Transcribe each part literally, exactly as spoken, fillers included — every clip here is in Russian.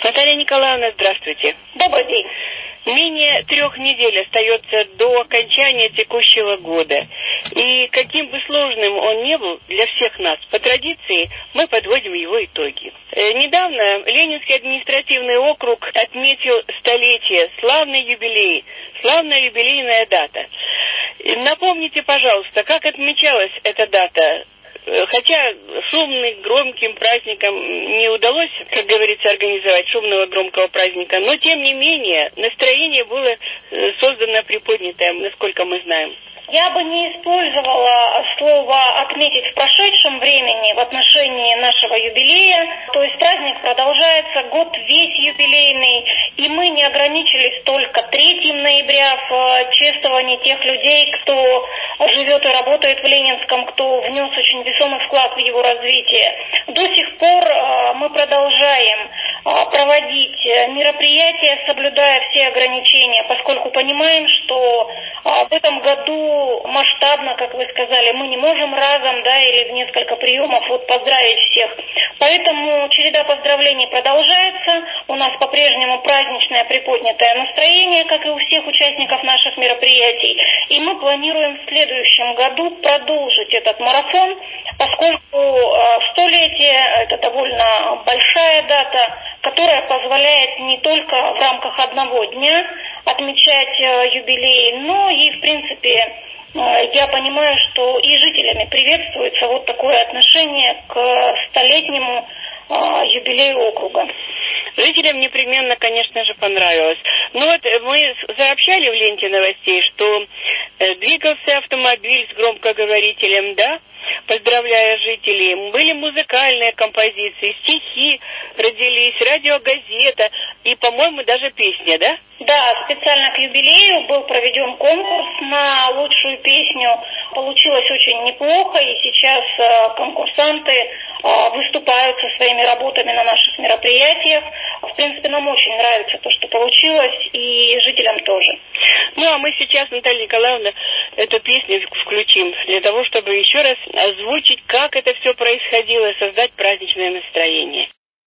Наталья Николаевна, здравствуйте. Добрый день. Менее трех недель остается до окончания текущего года. И каким бы сложным он ни был для всех нас, по традиции мы подводим его итоги. Э, недавно Ленинский административный округ отметил столетие, славный юбилей, славная юбилейная дата. И напомните, пожалуйста, как отмечалась эта дата? Хотя шумным, громким праздником не удалось, как говорится, организовать шумного, громкого праздника, но, тем не менее, настроение было создано приподнятое, насколько мы знаем. Я бы не использовала слово «отметить в прошедшем времени» в отношении нашего юбилея. То есть праздник продолжается, год весь юбилейный, и мы не ограничились только третьего ноября в чествовании тех людей, кто живет и работает в Ленинском, кто внес очень весомый вклад в его развитие. До сих пор мы продолжаем проводить мероприятия, соблюдая все ограничения, поскольку понимаем, что в этом году масштабно, как вы сказали, мы не можем разом, да, или в несколько приемов вот поздравить всех. Поэтому череда поздравлений продолжается. У нас по-прежнему праздничное приподнятое настроение, как и у всех участников наших мероприятий. И мы планируем в следующем году продолжить этот марафон, поскольку столетие – это довольно большая дата, которая позволяет не только в рамках одного дня отмечать юбилей, но и, в принципе, я понимаю, что и жителями приветствуется вот такое отношение к столетнему юбилею округа. Жителям непременно, конечно же, понравилось. Ну вот мы сообщали в ленте новостей, что двигался автомобиль с громкоговорителем, да, поздравляя жителей. Были музыкальные композиции, стихи родились, радиогазета и, по-моему, даже песня, да? Да, специально к юбилею был проведен конкурс на лучшую песню. Получилось очень неплохо, и сейчас конкурсанты выступают со своими работами на наших мероприятиях. В принципе, нам очень нравится то, что получилось, и жителям тоже. Ну, а мы сейчас, Наталья Николаевна, эту песню включим для того, чтобы еще раз озвучить, как это все происходило, и создать праздничное настроение.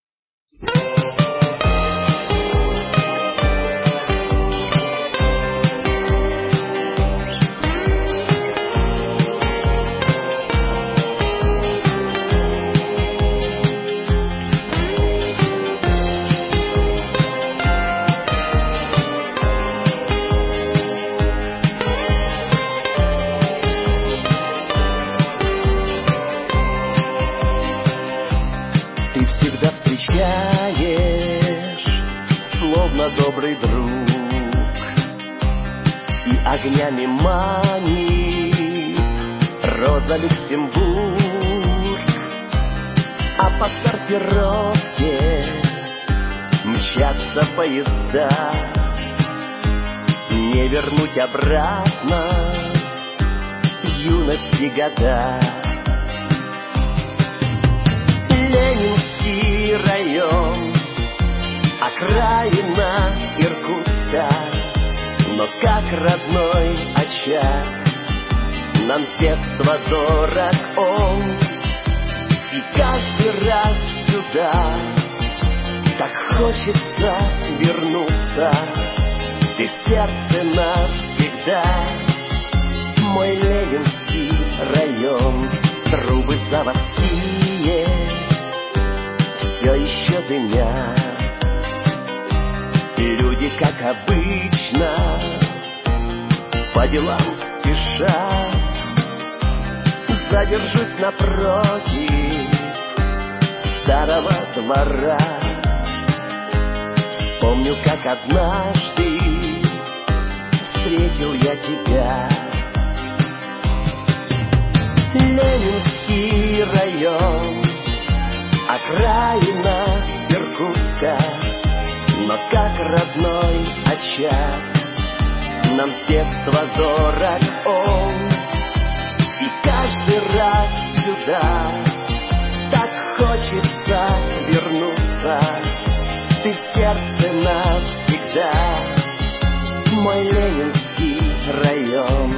Словно добрый друг, и огнями манит роза Люксембург, а по сортировке мчатся поезда, не вернуть обратно юности года. Ленинский район, окраина Иркутска, но как родной очаг нам с детства дорог он. И каждый раз сюда так хочется вернуться, ты в сердце навсегда. Мой Ленинский район, трубы заводские все еще дымят, и люди, как обычно, по делам спешат. Задержусь напротив старого двора, вспомню, как однажды встретил я тебя. Ленинский район, окраина Иркутска, но как родной очаг нам с детства дорог он. И каждый раз сюда так хочется вернуться, ты в сердце навсегда. Мой Ленинский район.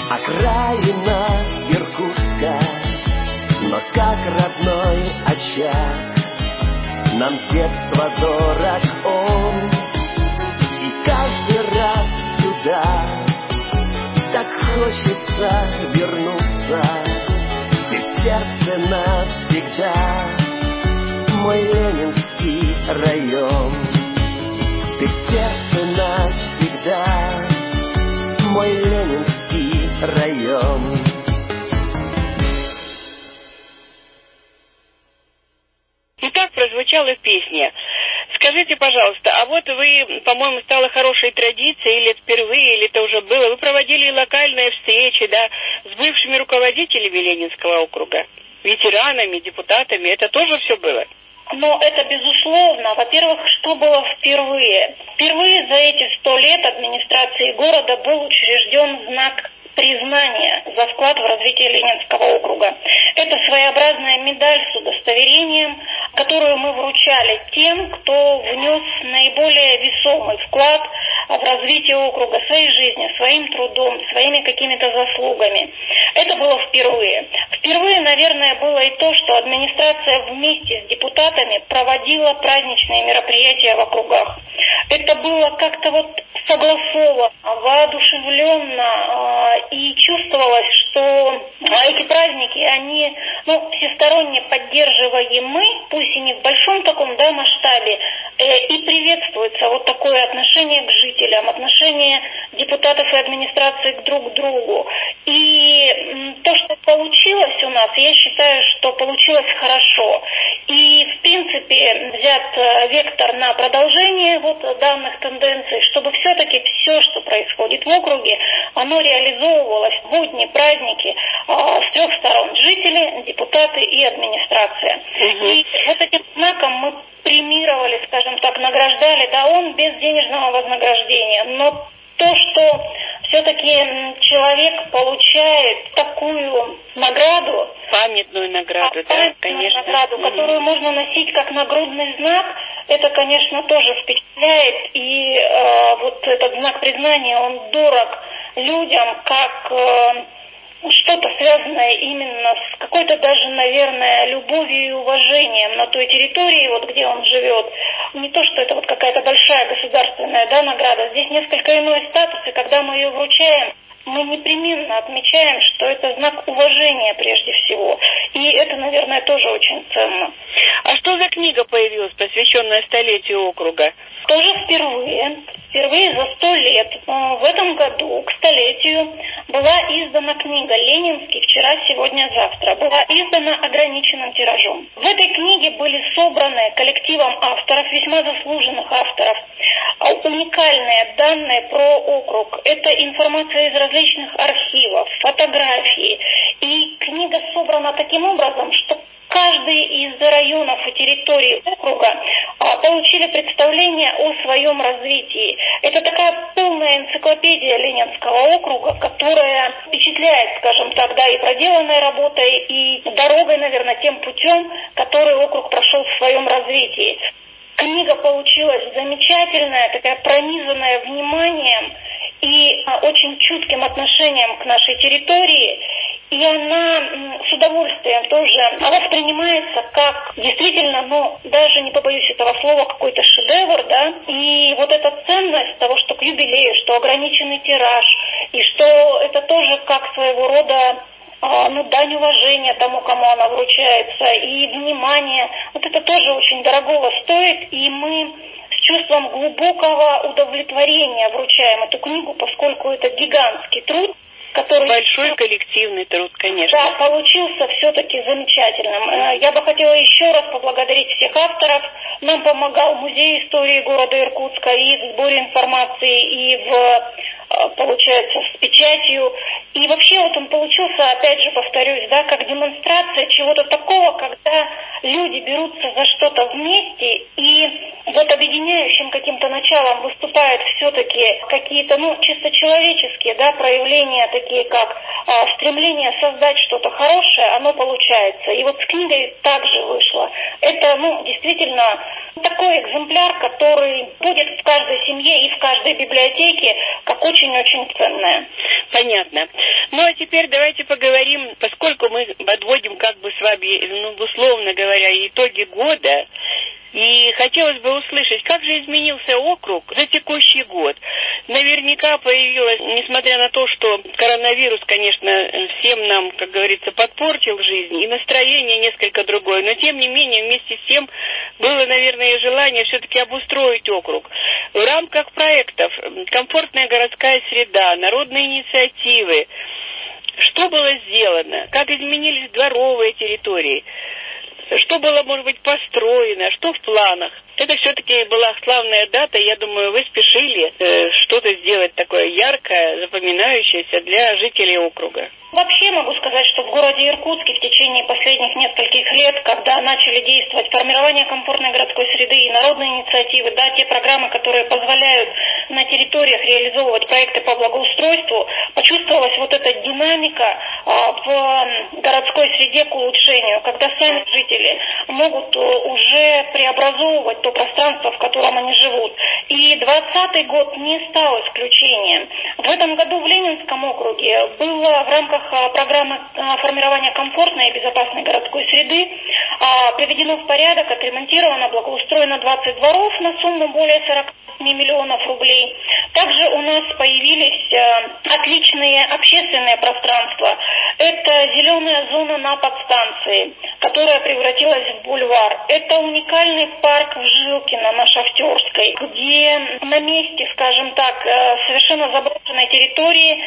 Окраина Иркутска, но как родной очаг. Нам с детства дорог он, и каждый раз сюда так хочется вернуться. Ты в сердце навсегда, мой Ленинский район. Ты в сердце навсегда, мой Ленинский район. Итак, прозвучала песня. Скажите, пожалуйста, а вот вы, по-моему, стало хорошей традицией, или впервые, или это уже было, вы проводили локальные встречи, да, с бывшими руководителями Ленинского округа, ветеранами, депутатами, это тоже все было? Но это безусловно. Во-первых, что было впервые? Впервые за эти сто лет администрации города был учрежден знак признания за вклад в развитие Ленинского округа. Это своеобразная медаль с удостоверением, которую мы вручали тем, кто внес наиболее весомый вклад в развитие округа своей жизнью, своим трудом, своими какими-то заслугами. Это было впервые. Впервые, наверное, было и то, что администрация вместе с депутатами проводила праздничные мероприятия в округах. Это было как-то вот согласовано, воодушевленно, и чувствовалось, что эти праздники, они ну, всесторонне поддерживаемы, пусть и не в большом таком да, масштабе, э, и приветствуется вот такое отношение к жителям, отношение депутатов и администрации к друг другу. И м, то, что получилось у нас, я считаю, что получилось хорошо. И, в принципе, взят э, вектор на продолжение вот данных тенденций, чтобы все-таки все, что происходит в округе, оно реализовывалось в будни, праздники э, с трех сторон: жители, депутаты и администрация. Угу. И вот этим знаком мы премировали, скажем так, награждали, да, он без денежного вознаграждения, но то, что все-таки человек получает такую награду, памятную награду, да, памятную конечно, награду, mm-hmm. которую можно носить как нагрудный знак, это, конечно, тоже впечатляет, и э, вот этот знак признания, он дорог людям, как э, что-то связанное именно с какой-то даже, наверное, любовью и уважением на той территории, вот где он живет. Не то, что это вот какая-то большая государственная да, награда, здесь несколько иной статус, и когда мы ее вручаем, мы непременно отмечаем, что это знак уважения прежде всего. И это, наверное, тоже очень ценно. А что за книга появилась, посвященная столетию округа? Тоже впервые. Впервые за сто лет. В этом году к столетию была издана книга «Ленинский. Вчера, сегодня, завтра». Была издана ограниченным тиражом. В этой книге были собраны коллективом авторов, весьма заслуженных авторов, уникальные данные про округ. Это информация из различных архивов, фотографии. И книга собрана таким образом, что каждый из районов и территорий округа а, получили представление о своем развитии. Это такая полная энциклопедия Ленинского округа, которая впечатляет, скажем так, да, и проделанной работой, и дорогой, наверное, тем путем, который округ прошел в своем развитии. Книга получилась замечательная, такая пронизанная вниманием и а, очень чутким отношением к нашей территории. И она с удовольствием тоже воспринимается как действительно, ну, даже не побоюсь этого слова, какой-то шедевр, да. И вот эта ценность того, что к юбилею, что ограниченный тираж, и что это тоже как своего рода ну, дань уважения тому, кому она вручается, и внимание, вот это тоже очень дорогого стоит, и мы с чувством глубокого удовлетворения вручаем эту книгу, поскольку это гигантский труд, который... Большой коллективный труд, конечно. Да, получился все-таки замечательным. Я бы хотела еще раз поблагодарить всех авторов. Нам помогал Музей истории города Иркутска и в сборе информации, и в, получается, с печатью. И вообще вот он получился, опять же повторюсь, да, как демонстрация чего-то такого, когда люди берутся за что-то вместе, и вот объединяющим каким-то началом выступают все-таки какие-то, ну, чисто человеческие, да, проявления, такие как стремление создать что-то хорошее, оно получается. И вот с книгой также вышло. Это, ну, действительно такой экземпляр, который будет в каждой семье и в каждой библиотеке как очень-очень ценное. Понятно. Ну, а теперь давайте поговорим, поскольку мы подводим, как бы с вами, ну, условно говоря, итоги года, и хотелось бы услышать, как же изменился округ за текущий год. Наверняка появилось, несмотря на то, что коронавирус, конечно, всем нам, как говорится, подпортил жизнь, и настроение несколько другое, но тем не менее, вместе с тем, было, наверное, желание все-таки обустроить округ. В рамках проектов «Комфортная городская среда», народные инициативы, что было сделано, как изменились дворовые территории, что было, может быть, построено, что в планах. Это все-таки была славная дата, я думаю, вы спешили э, что-то сделать такое яркое, запоминающееся для жителей округа. Вообще могу сказать, что в городе Иркутске в течение последних нескольких лет, когда начали действовать формирование комфортной городской среды и народные инициативы, да, те программы, которые позволяют на территориях реализовывать проекты по благоустройству, почувствовалась вот эта динамика а, в городской среде к улучшению, когда сами жители могут уже преобразовывать то пространство, в котором они живут. И двадцатый год не стал исключением. В этом году в Ленинском округе было в рамках программы формирования комфортной и безопасной городской среды приведено в порядок, отремонтировано, благоустроено двадцать дворов на сумму более сорок миллионов рублей. Также у нас появились отличные общественные пространства. Это зеленая зона на подстанции, которая превратилась в бульвар. Это уникальный парк в Жилкино на Шахтерской, где на месте, скажем так, совершенно заброшенной территории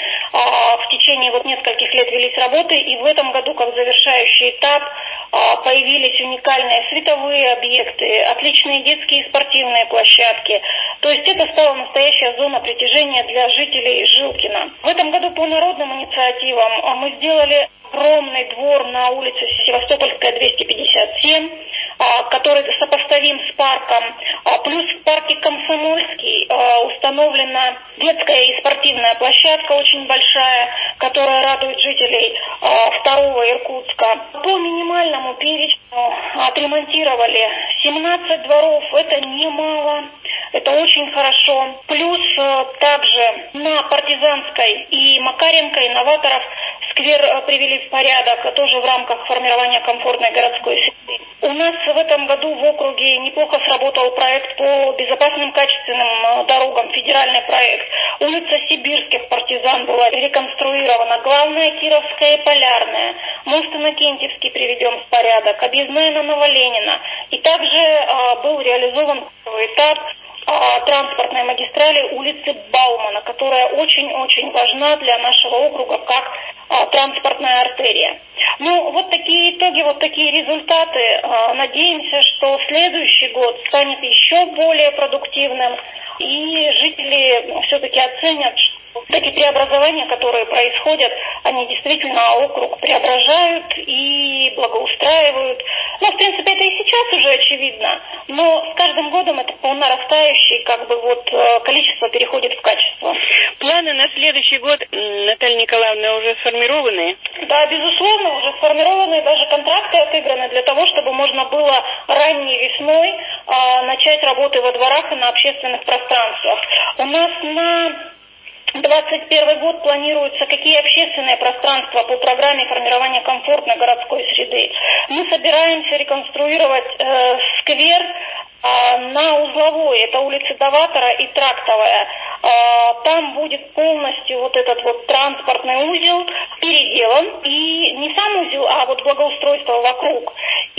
в течение вот нескольких лет велись работы, и в этом году, как завершающий этап, появились уникальные световые объекты, отличные детские и спортивные площадки. То есть это стала настоящая зона притяжения для жителей Жилкина. В этом году по народным инициативам мы сделали огромный двор на улице Севастопольская, двести пятьдесят семь, который сопоставим с парком. Плюс в парке Комсомольский установлена детская и спортивная площадка очень большая, которая радует жителей второго Иркутска. По минимальному перечню отремонтировали семнадцать дворов, это немало, это очень хорошо. Плюс также на Партизанской и Макаренко, Инноваторов сквер привели в порядок, тоже в рамках формирования комфортной городской среды. У нас в этом году в округе неплохо сработал проект по безопасным качественным дорогам, федеральный проект. Улица Сибирских партизан была реконструирована, главная Кировская и Полярная, мост Иннокентьевский приведен в порядок, объездная на Новоленина. И также а, был реализован первый этап транспортной магистрали улицы Баумана, которая очень-очень важна для нашего округа как а, транспортная артерия. Ну, вот такие итоги, вот такие результаты. А, надеемся, что следующий год станет еще более продуктивным, и жители все-таки оценят, что эти преобразования, которые происходят, они действительно округ преображают и благоустраивают. Ну, в принципе, это и сейчас уже очевидно, но с каждым годом это по нарастающей, как бы вот, количество переходит в качество. Планы на следующий год, Наталья Николаевна, уже сформированы? Да, безусловно, уже сформированы, даже контракты отыграны для того, чтобы можно было ранней весной а, начать работы во дворах и на общественных пространствах. У нас на двадцать первый год планируются какие общественные пространства по программе формирования комфортной городской среды. Мы собираемся реконструировать э, сквер э, на Узловой, это улица Даватора и Трактовая. Э, там будет полностью вот этот вот транспортный узел переделан, и не сам узел, а вот благоустройство вокруг.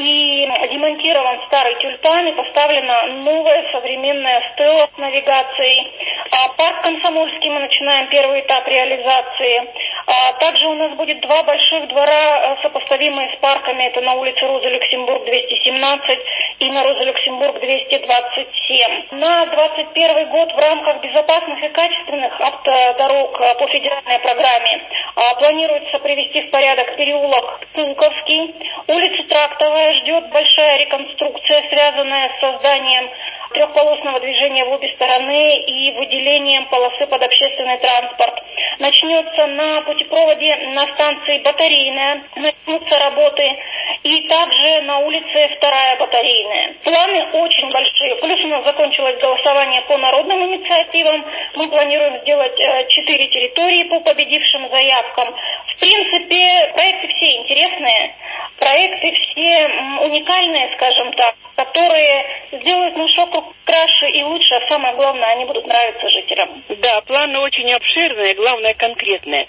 И демонтирован старый тюльпан, и поставлена новая современная стела с навигацией. А парк Комсомольский мы начинаем первый этап реализации. А также у нас будет два больших двора, сопоставимые с парками. Это на улице Роза Люксембург двести семнадцать и на Роза Люксембург двести двадцать семь. На двадцать первый год в рамках безопасных и качественных автодорог по федеральной программе а, планируется привести в порядок переулок Пулковский. Улица Трактовая ждет большая реконструкция, связанная с созданием трехполосного движения в обе стороны и выделением полосы под общественный транспорт. Начнется на путепроводе на станции Батарейная, начнутся работы, и также на улице Вторая Батарейная. Планы очень большие. Плюс у нас закончилось голосование по народным инициативам. Мы планируем сделать четыре территории по победившим заявкам. В принципе, проекты все интересные, проекты все уникальные, скажем так, которые сделают наш округ краше и лучше, а самое главное, они будут нравиться жителям. Да, планы очень обширные, главное конкретные.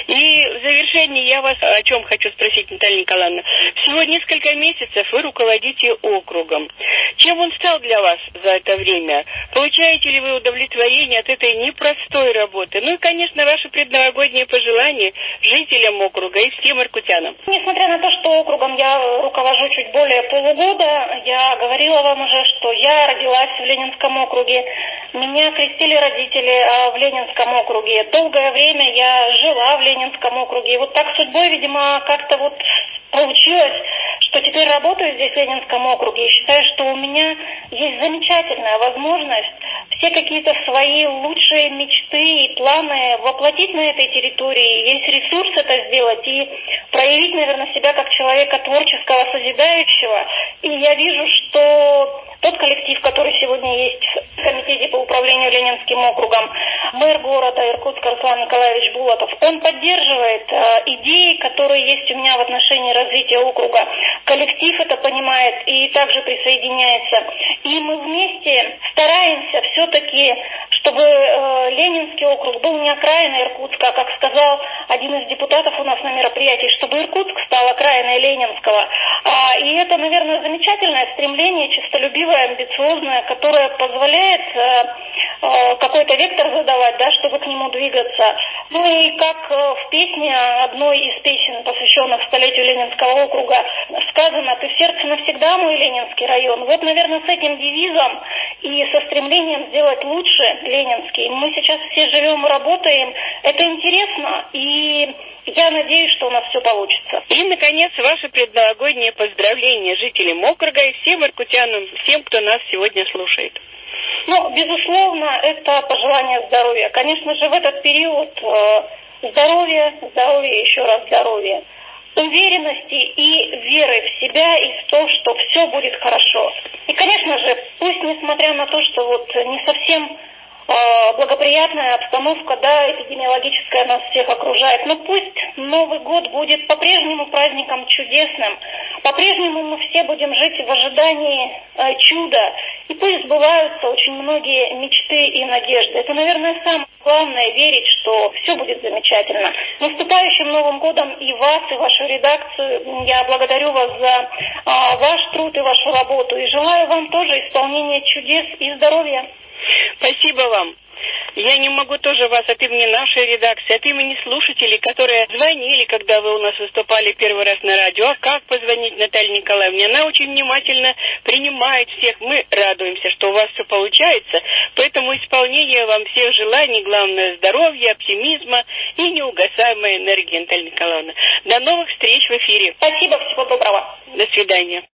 И в завершении я вас о чем хочу спросить, Наталья Николаевна. Всего несколько месяцев вы руководите округом. Чем он стал для вас за это время? Получаете ли вы удовлетворение от этой непростой работы? Ну и, конечно, ваши предновогодние пожелания жителям округа и всем иркутянам. Несмотря на то, что округом я руковожу чуть более полугода, я говорила вам уже, что я родилась в Ленинском округе. Меня крестили родители в Ленинском округе. Долгое время я жила в Ленинском округе. И вот так судьбой, видимо, как-то вот получилось, что теперь работаю здесь в Ленинском округе и считаю, что у меня есть замечательная возможность все какие-то свои лучшие мечты и планы воплотить на этой территории. Есть ресурс это сделать и проявить, наверное, себя как человека творческого, созидающего. И я вижу, что тот коллектив, который сегодня есть в комитете по управлению Ленинским округом, мэр города Иркутска Руслан Николаевич Булатов, он поддерживает э, идеи, которые есть у меня в отношении развития округа. Коллектив это понимает и также присоединяется. И мы вместе стараемся все-таки, чтобы э, Ленинский округ был не окраиной Иркутска, как сказал один из депутатов у нас на мероприятии, чтобы Иркутск стал окраиной Ленинского. А, и это, наверное, замечательное стремление, честолюбивое, амбициозное, которое позволяет э, э, какой-то вектор задавать, да, чтобы к нему двигаться. Ну и как э, в песне одной из песен, посвященных столетию Ленинского округа, сказано: «Ты в сердце навсегда, мой Ленинский район». Вот, наверное, с этим девизом и со стремлением сделать лучше Ленинский мы сейчас все живем и работаем. Это интересно, и я надеюсь, что у нас все получится. И, наконец, ваши предновогодние поздравления жителям округа и всем иркутянам, всем, кто нас сегодня слушает. Ну, безусловно, это пожелание здоровья. Конечно же, в этот период э, здоровья, здоровья, еще раз здоровья, уверенности и веры в себя и в то, что все будет хорошо. И, конечно же, пусть, несмотря на то, что вот не совсем благоприятная обстановка, да, эпидемиологическая нас всех окружает. Но пусть Новый год будет по-прежнему праздником чудесным. По-прежнему мы все будем жить в ожидании э, чуда. И пусть сбываются очень многие мечты и надежды. Это, наверное, самое главное — верить, что все будет замечательно. С наступающим Новым годом и вас, и вашу редакцию. Я благодарю вас за э, ваш труд и вашу работу. И желаю вам тоже исполнения чудес и здоровья. Спасибо вам. Я не могу тоже вас от имени нашей редакции, от имени слушателей, которые звонили, когда вы у нас выступали первый раз на радио. А как позвонить Наталье Николаевне? Она очень внимательно принимает всех. Мы радуемся, что у вас все получается. Поэтому исполнение вам всех желаний, главное здоровья, оптимизма и неугасаемой энергии, Наталья Николаевна. До новых встреч в эфире. Спасибо, всего доброго. До свидания.